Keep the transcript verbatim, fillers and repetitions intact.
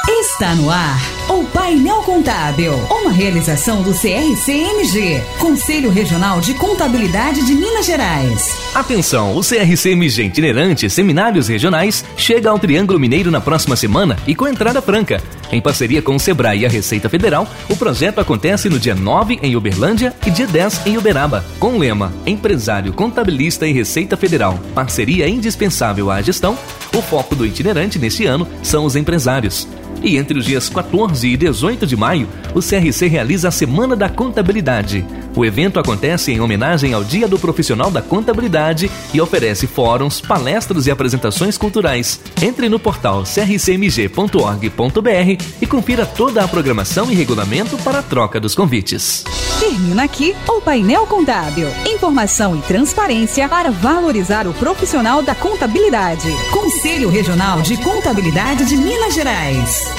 Está no ar o Painel Contábil, uma realização do C R C M G, Conselho Regional de Contabilidade de Minas Gerais. Atenção, o C R C M G itinerante Seminários Regionais chega ao Triângulo Mineiro na próxima semana e com entrada franca. Em parceria com o Sebrae e a Receita Federal, o projeto acontece no dia nove em Uberlândia e dia dez em Uberaba, com o lema Empresário, Contabilista e Receita Federal, parceria indispensável à gestão. O foco do itinerante neste ano são os empresários. E entre os dias quatorze e dezoito de maio, o C R C realiza a Semana da Contabilidade. O evento acontece em homenagem ao Dia do Profissional da Contabilidade e oferece fóruns, palestras e apresentações culturais. Entre no portal c r c m g ponto org ponto b r e confira toda a programação e regulamento para a troca dos convites. Termina aqui o Painel Contábil. Informação e transparência para valorizar o profissional da contabilidade. Conselho Regional de Contabilidade de Minas Gerais.